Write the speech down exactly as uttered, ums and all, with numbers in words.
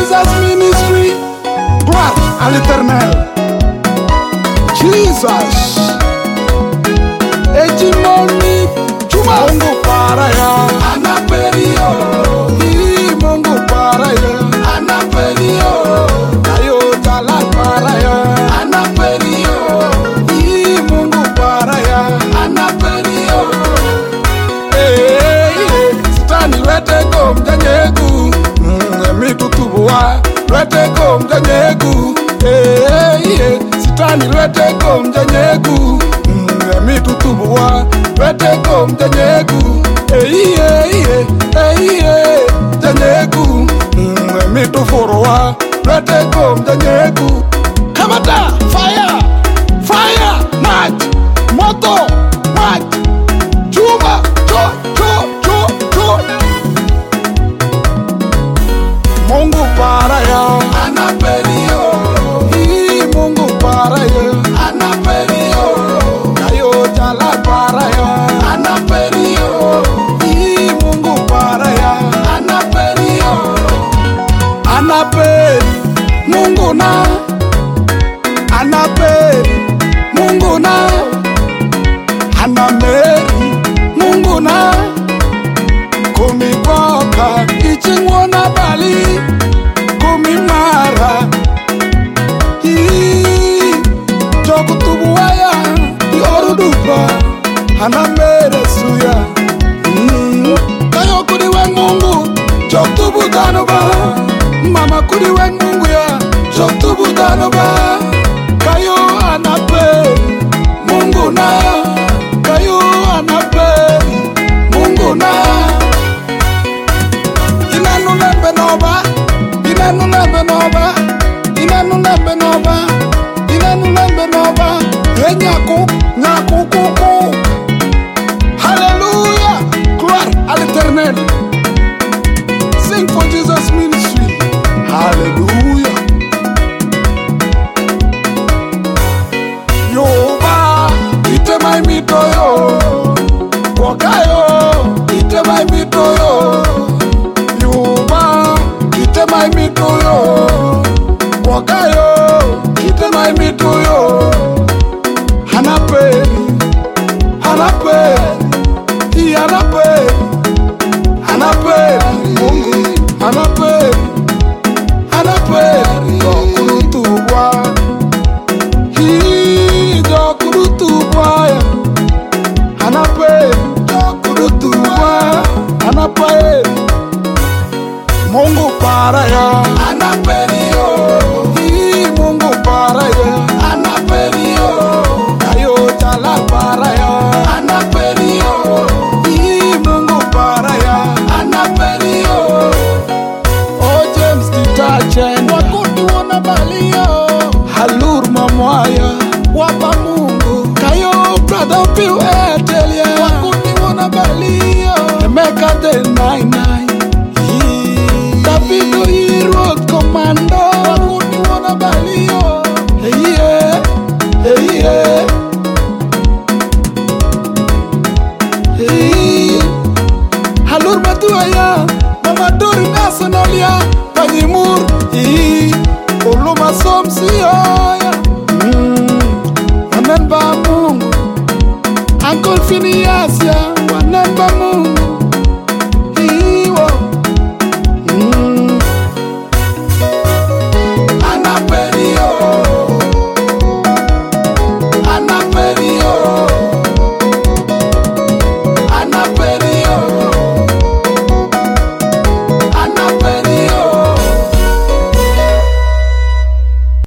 Jesus Ministry, gloire à l'Éternel. Jesus. Ejimoni Chuma Mungu para ya anaperio. Hii Mungu para ya anaperio. Ayo jala para ya anaperio. Hii Mungu para ya anaperio. Eh eh stani lete kom janyegu. Mi tutubwa lete kom janyegu. Eh eh stani lete kom janyegu. Mi tutubwa lete kom janyegu. Eh eh eh eh janyegu. Mi tufurwa lete kom janyegu. Kamata fire fire match moto match chuma cho cho cho cho. Mungu para ya anaperio. Hii Mungu para ya anaperio. Kayo jala para ya anaperio. Hii Mungu para ya anaperio. Anaperi Mungu na anaperi Mungu na anameri Mungu na kumiboka ichingwona bali kumimara hii jokutubuwaya yorudupa anamere suya mm. Kayo kuriwe Mungu jokutubutano ba mama kuriwe Mungu ya jokutubutano ba kayo anaperi Mungu na kayo anaperi Mungu na inanu lembe noba inanu lembe noba inanu lembe noba inanu lembe noba enyaku nyaku kuku. Hallelujah, gloire à l'Éternel. Sing for Jesus Ministry. Hallelujah. Yoba ite mai mitoyo wakayo ite mai mitoyo. Yoba ite mai mitoyo wakayo ite mai mitoyo. Hanaperi hanaperi i hanaperi hanaperi Mungu hanaperi hanaperi jokurutubwa hi jokurutubwa ya hanaperi jokurutubwa hanaperi Mungu para ya anaperio. Hi Mungu para ya anaperio. Kayo jala para ya anaperio. Hi Mungu para ya anaperio. Oh James Detergent wakundi wana balio. Halur mamwaya wapa Mungu. Kayo brother piu etelia wakundi wana balio. Emeka de nine nine. Davido hero commando wakundi wana balio. Hey yeah, hey yeah, hey. Halur matuaya mama dori nationalia panyimur. Hey, oloma somsio.